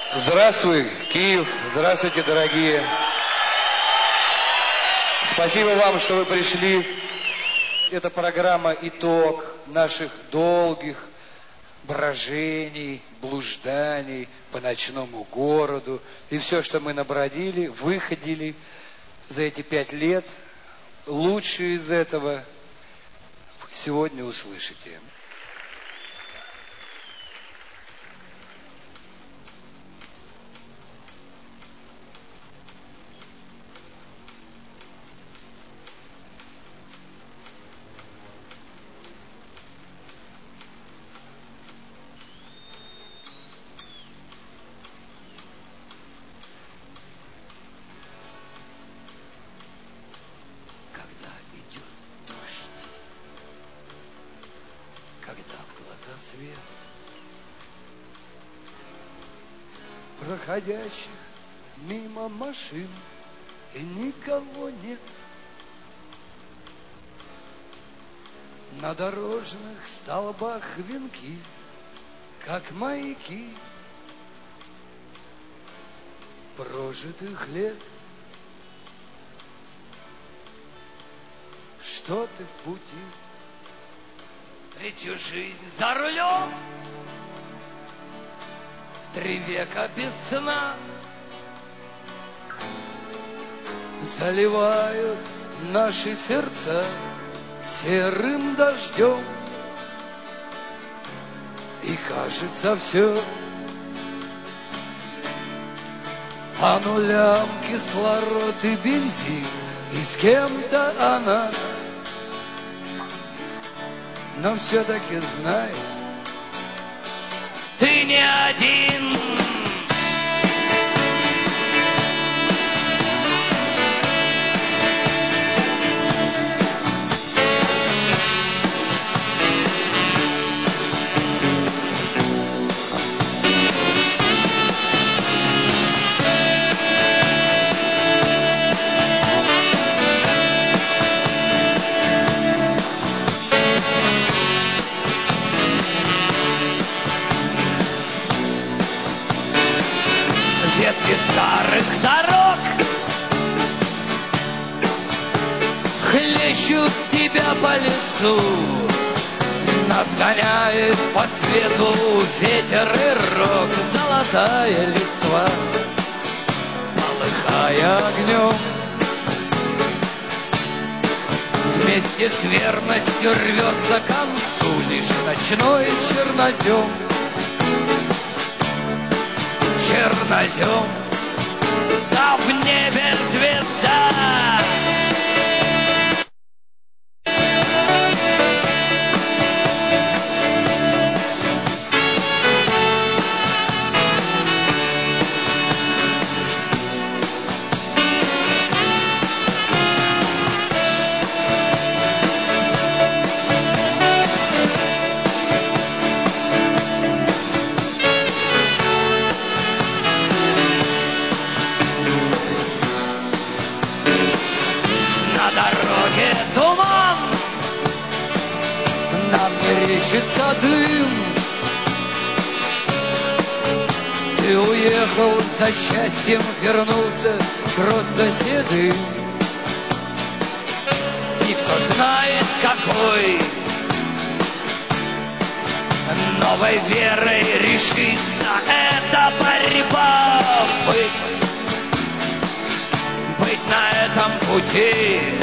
Здравствуй, Киев! Здравствуйте, дорогие! Спасибо вам, что вы пришли. Эта программа – итог наших долгих брожений, блужданий по ночному городу. И все, что мы набродили, выходили за эти 5 лет, лучшее из этого сегодня услышите. Проходящих мимо машин, и никого нет. На дорожных столбах венки, как маяки прожитых лет. Что ты в пути? 3-ю жизнь за рулем, 3 века без сна заливают наши сердца серым дождем. И кажется все по нулям кислород и бензин, и с кем-то она, но все-таки знай, ты не один. Ветви старых дорог хлещут тебя по лицу, нас гоняет по свету ветер и рок, золотая листва, полыхая огнем. Вместе с верностью рвется к концу лишь ночной чернозем. Чернозем, а в небе звезда. Туман, нам мерещится дым. Ты уехал за счастьем, вернулся просто седым. Никто знает какой новой верой решится эта борьба. Быть на этом пути